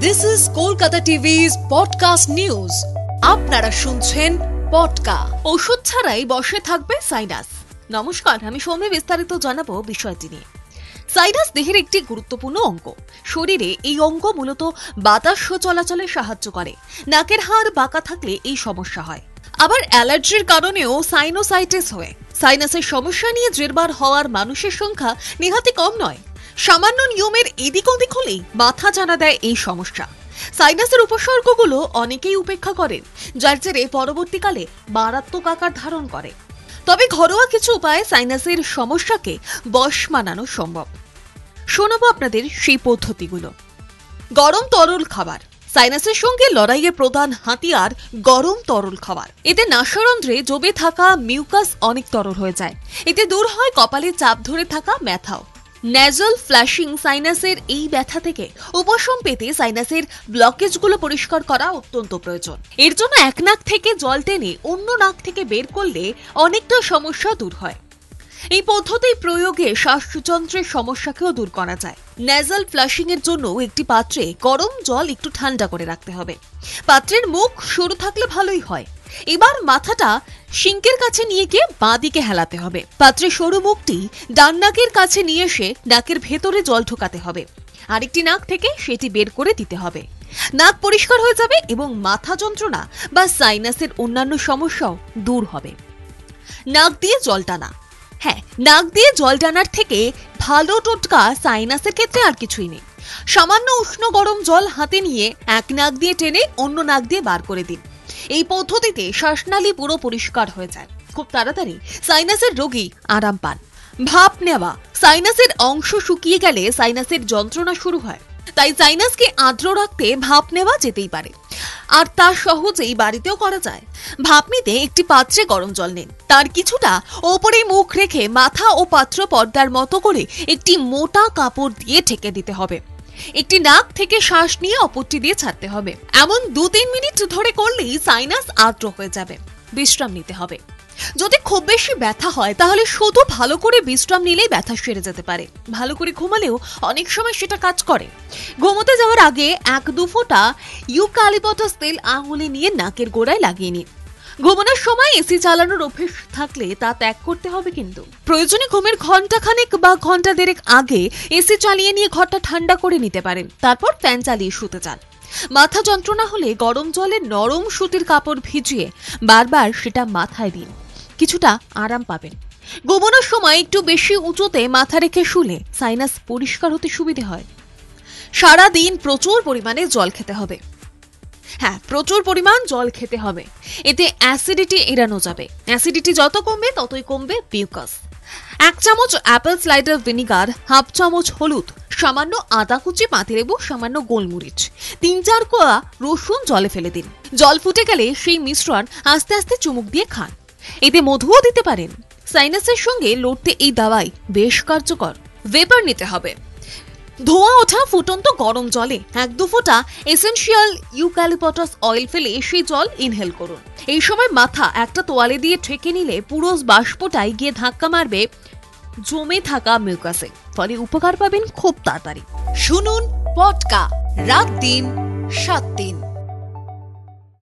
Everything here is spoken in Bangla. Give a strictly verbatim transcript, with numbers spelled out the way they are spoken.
This is Kolkata TV's podcast news. আপনারা শুনছেন পডকা। ওষুধ ছাড়াই বসে থাকবে সাইনাস। নমস্কার, আমি সৌম্য বিস্তারিত জানাবো বিষয়টি নিয়ে। সাইনাস দেহের একটি গুরুত্বপূর্ণ অঙ্গ। শরীরে এই অঙ্গ মূলত বাতাস চলাচলে সাহায্য করে। নাকের হাড় বাঁকা থাকলে এই সমস্যা হয়। আবার অ্যালার্জির কারণেও সাইনোসাইটিস হয়। সাইনাসের সমস্যা নিয়ে জেরবার হওয়ার মানুষের সংখ্যা নেহাতি কম নয়। সামান্য নিয়মের এদিক ওদিক হলেই মাথা জানা দেয় এই সমস্যা। সাইনাসের উপসর্গগুলো অনেকেই উপেক্ষা করেন, যার জেরে পরবর্তীকালে মারাত্মক আকার ধারণ করে। তবে ঘরোয়া কিছু উপায়ে সাইনাসের সমস্যাকে বশ মানানো সম্ভব। শোনাবো আপনাদের সেই পদ্ধতিগুলো। গরম তরল খাবার। সাইনাসের সঙ্গে লড়াইয়ের প্রধান হাতিয়ার গরম তরল খাবার। এতে নাসারন্ধ্রে জমে থাকা মিউকাস অনেক তরল হয়ে যায়। এতে দূর হয় কপালে চাপ ধরে থাকা ব্যথাও। Nasal flashing. সাইনাসের এই ব্যথা থেকে উপশম পেতে সাইনাসের ব্লকেজগুলো পরিষ্কার করা অত্যন্ত প্রয়োজন। এর জন্য এক নাক থেকে জল টেনে অন্য নাক থেকে বের করলে অনেকটা সমস্যা দূর হয়। এই পদ্ধতি প্রয়োগে শ্বাসযন্ত্রের সমস্যাকেও দূর করা যায়। ন্যাজাল ফ্লাশিং এর জন্য একটি পাত্রে গরম জল একটু ঠান্ডা করে রাখতে হবে। পাত্রের মুখ সরু থাকলে ভালোই হয়। এবার মাথাটা সিঙ্কের কাছে নিয়ে গিয়ে বাঁ দিকে হেলাতে হবে। পাত্রের সরু মুখটি ডান নাকের কাছে নিয়ে এসে নাকের ভেতরে জল ঢোকাতে হবে। আরেকটি নাক থেকে সেটি বের করে দিতে হবে। নাক পরিষ্কার হয়ে যাবে এবং মাথা যন্ত্রণা বা সাইনাসের অন্যান্য সমস্যাও দূর হবে। নাক দিয়ে জল টানা। হ্যাঁ, নাক দিয়ে জল টানার থেকে ভালো টোটকা সাইনাসের ক্ষেত্রে আর কিছুই নেই। সামান্য উষ্ণ গরম জল হাতে নিয়ে এক নাক দিয়ে টেনে অন্য নাক দিয়ে বার করে দিন। এই পদ্ধতিতে শ্বাসনালী পুরো পরিষ্কার হয়ে যায়। খুব তাড়াতাড়ি সাইনাসের রোগী আরাম পান। ভাপ নেওয়া। সাইনাসের অংশ শুকিয়ে গেলে সাইনাসের যন্ত্রণা শুরু হয়। তাই সাইনাসকে আর্দ্র রাখতে ভাপ নেওয়া যেতেই পারে, আর তা সহজেই বাড়িতেও করা যায়। ভাপ নিতে একটি পাত্রে গরম জল নিন। তার কিছুটা ওপরে মুখ রেখে মাথা ও পাত্র পর্দার মতো করে একটি মোটা কাপড় দিয়ে ঢেকে দিতে হবে। একটি নাক থেকে শ্বাস নিয়ে অপরটি দিয়ে ছাড়তে হবে। এমন দু তিন মিনিট ধরে করলেই সাইনাস আর্দ্র হয়ে যাবে। বিশ্রাম নিতে হবে। যদি খুব বেশি ব্যথা হয় তাহলে শুধু ভালো করে বিশ্রাম নিলেই ব্যথা সেরে যেতে পারে। ভালো করে ঘুমালেও অনেক সময় সেটা কাজ করে। ঘুমোতে যাওয়ার আগে এক দু ফোঁটা ইউক্যালিপটাস তেল আঙুলে নিয়ে নাকের গোড়ায় লাগিয়ে নিন। ঘুমানোর সময় এসি চালানোর অভ্যেস থাকলে তা ত্যাগ করতে হবে কিন্তু। প্রয়োজনে ঘুমের ঘন্টা খানেক বা ঘন্টা দেড়েক আগে এসি চালিয়ে নিয়ে ঘরটা ঠান্ডা করে নিতে পারেন। তারপর ফ্যান চালিয়ে শুতে যান। মাথা যন্ত্রণা হলে গরম জলে নরম সুতির কাপড় ভিজিয়ে বারবার সেটা মাথায় দিন। কিছুটা আরাম পাবেন। ঘুমানোর সময় একটু বেশি উঁচুতে মাথা রেখে শুলে সাইনাস পরিষ্কার হতে সুবিধে হয়। সারাদিন প্রচুর পরিমাণে জল খেতে হবে। হ্যাঁ, প্রচুর পরিমাণ জল খেতে হবে। এতে অ্যাসিডিটি এড়ানো যাবে। অ্যাসিডিটি যত কমবে ততই কমবে মিউকাস। এক চামচ অ্যাপেল সাইডার ভিনিগার, হাফ চামচ হলুদ, সামান্য আদা কুচি, পাতিলেবু, সামান্য গোলমরিচ, তিন চার কোয়া রসুন জলে ফেলে দিন। জল ফুটে গেলে সেই মিশ্রণ আস্তে আস্তে চুমুক দিয়ে খান। এতে মধুও দিতে পারেন। সাইনাসের সঙ্গে লড়তে এই দাওয়াই বেশ কার্যকর। ভেপার নিতে হবে। ধোঁয়া ওঠা ফুটন্ত গরম জলে এক দু ফোঁটা এসেনশিয়াল ইউক্যালিপটাস অয়েল ফেলে সেই জল ইনহেল করুন। এই সময় মাথা একটা তোয়ালে দিয়ে ঠেকে নিলে পুরো বাষ্পটাই গিয়ে ধাক্কা মারবে জমে থাকা মিউকাসে। ফলে উপকার পাবেন খুব তাড়াতাড়ি। শুনুন পডকা রাত দিন সাত দিন।